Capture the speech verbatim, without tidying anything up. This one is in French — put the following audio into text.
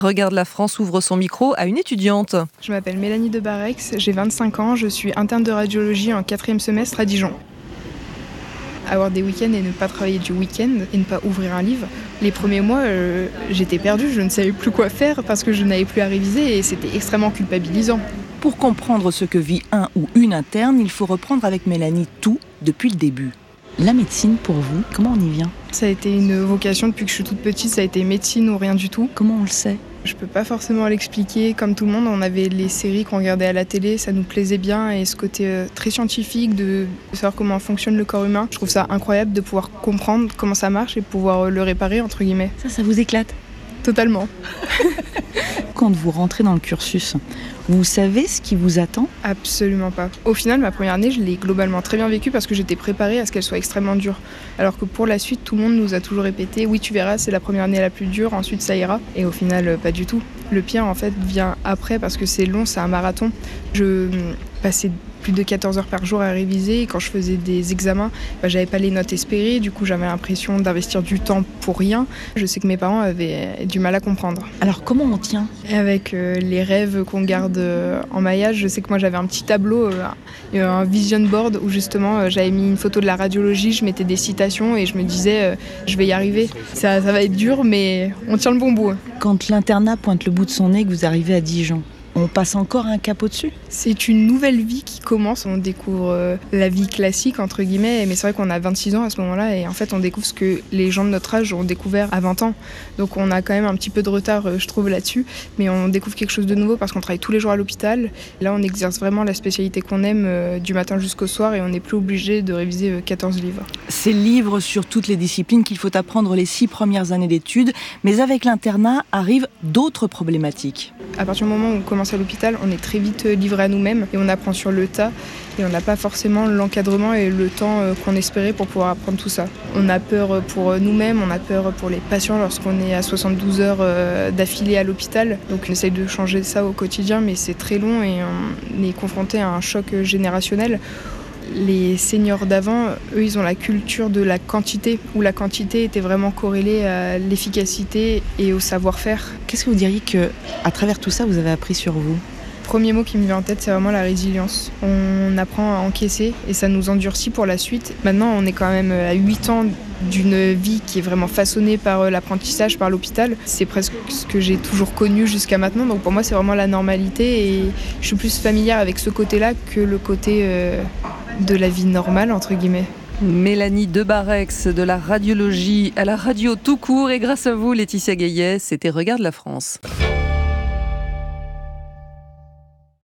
Regarde la France ouvre son micro à une étudiante. Je m'appelle Mélanie Debarex, j'ai vingt-cinq ans, je suis interne de radiologie en quatrième semestre à Dijon. Avoir des week-ends et ne pas travailler du week-end et ne pas ouvrir un livre, les premiers mois, euh, j'étais perdue, je ne savais plus quoi faire parce que je n'avais plus à réviser et c'était extrêmement culpabilisant. Pour comprendre ce que vit un ou une interne, il faut reprendre avec Mélanie tout depuis le début. La médecine, pour vous, comment on y vient ? Ça a été une vocation depuis que je suis toute petite, ça a été médecine ou rien du tout. Comment on le sait ? Je peux pas forcément l'expliquer. Comme tout le monde, on avait les séries qu'on regardait à la télé, ça nous plaisait bien et ce côté euh, très scientifique de savoir comment fonctionne le corps humain. Je trouve ça incroyable de pouvoir comprendre comment ça marche et pouvoir euh, le réparer, entre guillemets. Ça, ça vous éclate ? Totalement. Quand vous rentrez dans le cursus, vous savez ce qui vous attend ? Absolument pas. Au final, ma première année, je l'ai globalement très bien vécue parce que j'étais préparée à ce qu'elle soit extrêmement dure. Alors que pour la suite, tout le monde nous a toujours répété « Oui, tu verras, c'est la première année la plus dure, ensuite ça ira ». Et au final, pas du tout. Le pire, en fait, vient après parce que c'est long, c'est un marathon. Je passais plus de quatorze heures par jour à réviser et quand je faisais des examens, bah, j'avais pas les notes espérées, du coup j'avais l'impression d'investir du temps pour rien. Je sais que mes parents avaient du mal à comprendre. Alors comment on tient ? Avec euh, les rêves qu'on garde euh, en maillage, je sais que moi j'avais un petit tableau, euh, un vision board où justement euh, j'avais mis une photo de la radiologie, je mettais des citations et je me disais euh, je vais y arriver. Ça, ça va être dur mais on tient le bon bout. Quand l'internat pointe le bout de son nez que vous arrivez à Dijon, on passe encore un cap au-dessus ? C'est une nouvelle vie qui commence. On découvre euh, la vie classique, entre guillemets. Mais c'est vrai qu'on a vingt-six ans à ce moment-là. Et en fait, on découvre ce que les gens de notre âge ont découvert à vingt ans. Donc on a quand même un petit peu de retard, euh, je trouve, là-dessus. Mais on découvre quelque chose de nouveau parce qu'on travaille tous les jours à l'hôpital. Là, on exerce vraiment la spécialité qu'on aime euh, du matin jusqu'au soir. Et on n'est plus obligé de réviser euh, quatorze livres. Ces livres sur toutes les disciplines qu'il faut apprendre les six premières années d'études. Mais avec l'internat arrivent d'autres problématiques. À partir du moment où on commence à l'hôpital, on est très vite livré à nous-mêmes et on apprend sur le tas et on n'a pas forcément l'encadrement et le temps qu'on espérait pour pouvoir apprendre tout ça. On a peur pour nous-mêmes, on a peur pour les patients lorsqu'on est à soixante-douze heures d'affilée à l'hôpital. Donc on essaye de changer ça au quotidien, mais c'est très long et on est confronté à un choc générationnel. Les seniors d'avant, eux, ils ont la culture de la quantité, où la quantité était vraiment corrélée à l'efficacité et au savoir-faire. Qu'est-ce que vous diriez que, à travers tout ça, vous avez appris sur vous ? Le premier mot qui me vient en tête, c'est vraiment la résilience. On apprend à encaisser et ça nous endurcit pour la suite. Maintenant, on est quand même à huit ans d'une vie qui est vraiment façonnée par l'apprentissage, par l'hôpital. C'est presque ce que j'ai toujours connu jusqu'à maintenant. Donc pour moi, c'est vraiment la normalité et je suis plus familière avec ce côté-là que le côté euh, de la vie normale, entre guillemets. Mélanie Debarex de la radiologie à la radio tout court et grâce à vous, Laetitia Gaillet, c'était Regarde la France.